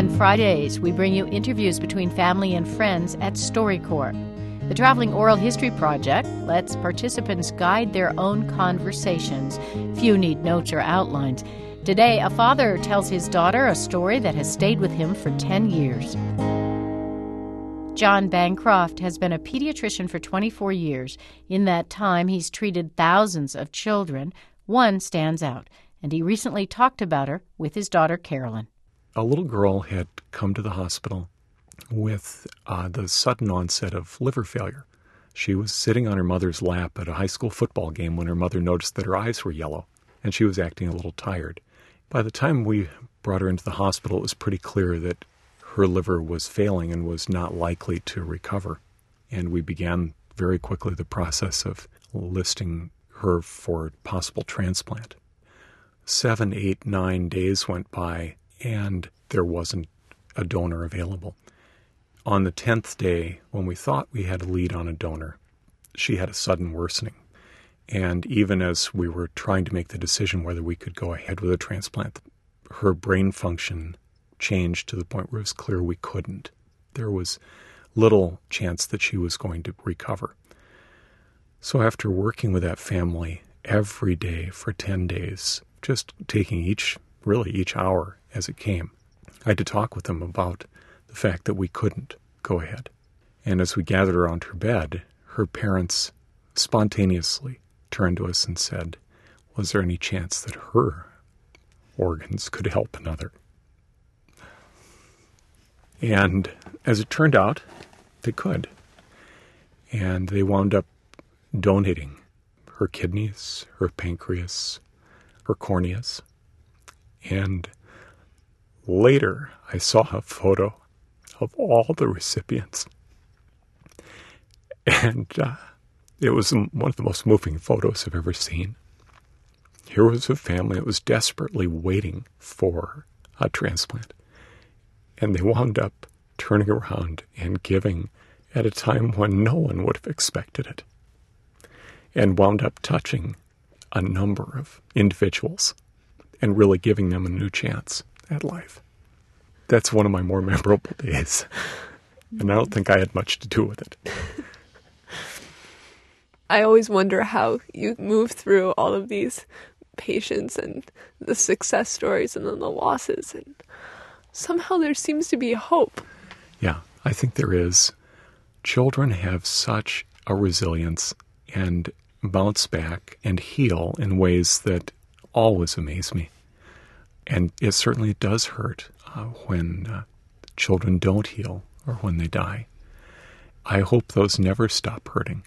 On Fridays, we bring you interviews between family and friends at StoryCorps. The Traveling Oral History Project lets participants guide their own conversations. Few need notes or outlines. Today, a father tells his daughter a story that has stayed with him for 10 years. John Bancroft has been a pediatrician for 24 years. In that time, he's treated thousands of children. One stands out, and he recently talked about her with his daughter, Carolyn. A little girl had come to the hospital with the sudden onset of liver failure. She was sitting on her mother's lap at a high school football game when her mother noticed that her eyes were yellow, and she was acting a little tired. By the time we brought her into the hospital, it was pretty clear that her liver was failing and was not likely to recover. And we began very quickly the process of listing her for possible transplant. 7, 8, 9 days went by, and there wasn't a donor available. On the 10th day, when we thought we had a lead on a donor, she had a sudden worsening. And even as we were trying to make the decision whether we could go ahead with a transplant, her brain function changed to the point where it was clear we couldn't. There was little chance that she was going to recover. So after working with that family every day for 10 days, just taking each hour as it came, I had to talk with them about the fact that we couldn't go ahead. And as we gathered around her bed, her parents spontaneously turned to us and said, was there any chance that her organs could help another? And as it turned out, they could. And they wound up donating her kidneys, her pancreas, her corneas. And later, I saw a photo of all the recipients. And it was one of the most moving photos I've ever seen. Here was a family that was desperately waiting for a transplant. And they wound up turning around and giving at a time when no one would have expected it. And wound up touching a number of individuals and really giving them a new chance at life. That's one of my more memorable days. And I don't think I had much to do with it. I always wonder how you move through all of these patients and the success stories and then the losses. And somehow there seems to be hope. Yeah, I think there is. Children have such a resilience and bounce back and heal in ways that always amaze me. And it certainly does hurt when children don't heal or when they die. I hope those never stop hurting.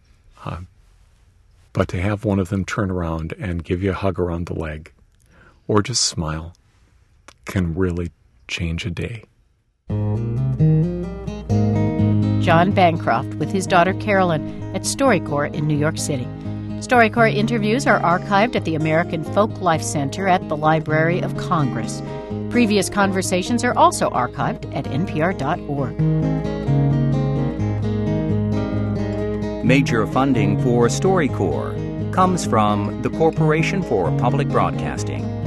But to have one of them turn around and give you a hug around the leg or just smile can really change a day. John Bancroft with his daughter Carolyn at StoryCorps in New York City. StoryCorps interviews are archived at the American Folk Life Center at the Library of Congress. Previous conversations are also archived at npr.org. Major funding for StoryCorps comes from the Corporation for Public Broadcasting.